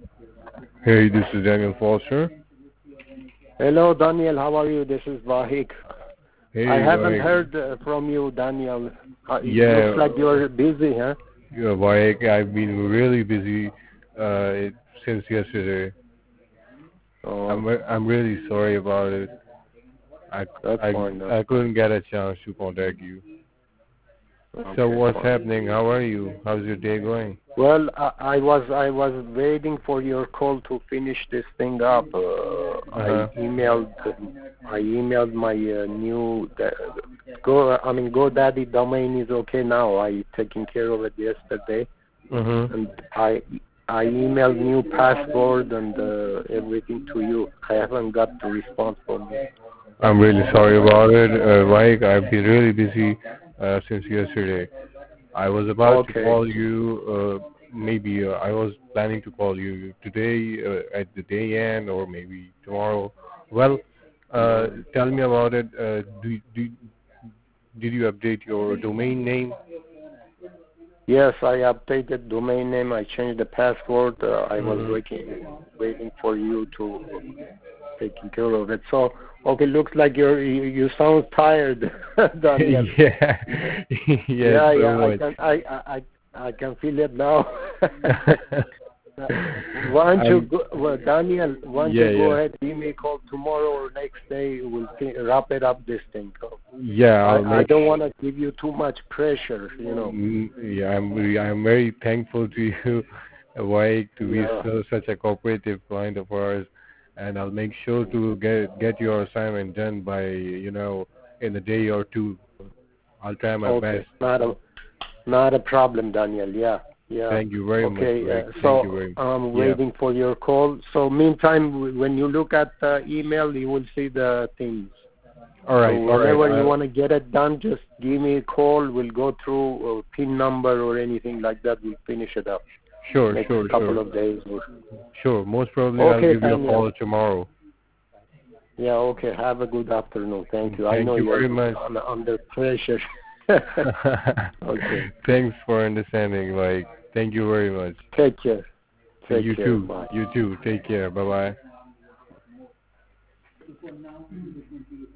Hey, this is Daniel Foster. Hello, Daniel. How are you? This is Vahik. I Hey, haven't Vivek. heard from you, Daniel. It looks Yeah, like you're busy, huh? yeah, Vivek, I've been really busy since yesterday. Oh, I'm really sorry about it. I, that's I, fine. That's I fine. couldn't get a chance to contact you. So Okay, what's fine. happening? How are you? How's your day going? Well, I was waiting for your call to finish this thing up. Uh-huh. I emailed my GoDaddy domain is okay now. I taken care of it yesterday, and Mm-hmm. I emailed new password and everything to you. I haven't got the response from you. I'm really sorry about it, Mike. I've been really busy since yesterday. I was about to Okay. call you. Maybe I was planning to call you today at the day end or maybe tomorrow. Well, No. tell me about it. Did you update your domain name? Yes, I updated domain name. I changed the password. I was Hmm. waiting for you to taking care of it. So, okay, looks like you sound tired, Daniel. Yeah, yes, Yeah, so yeah, I much. can I can feel it now. Why don't you I'm, go, well, Daniel? Why don't you yeah, go yeah, ahead, give me a call tomorrow or next day? We'll wrap it up this thing. yeah. I'll I make. don't want to give you too much pressure, you know. Yeah, I'm very thankful to you, Mike, to be Yeah. such a cooperative client of ours, and I'll make sure to get your assignment done by in a day or two. I'll try my Okay. best. Not a problem, Daniel. Yeah. Yeah. Thank you very much, Okay. Mike. Thank you So very. I'm Yeah. waiting for your call. So meantime, when you look at the email, you will see the things. All So right. All right. whenever you want to get it done, just give me a call. We'll go through a PIN number or anything like that. We'll finish it up Sure. next Sure. couple Sure. of days. Sure. Most probably, I'll Okay, give you a Daniel. call tomorrow. Yeah. Okay. Have a good afternoon. Thank you. I Thank know you you're very much. under pressure. Okay. Thanks for understanding. Like, thank you very much. Take care. Take You care. too. Bye. You too. Take care. Bye bye.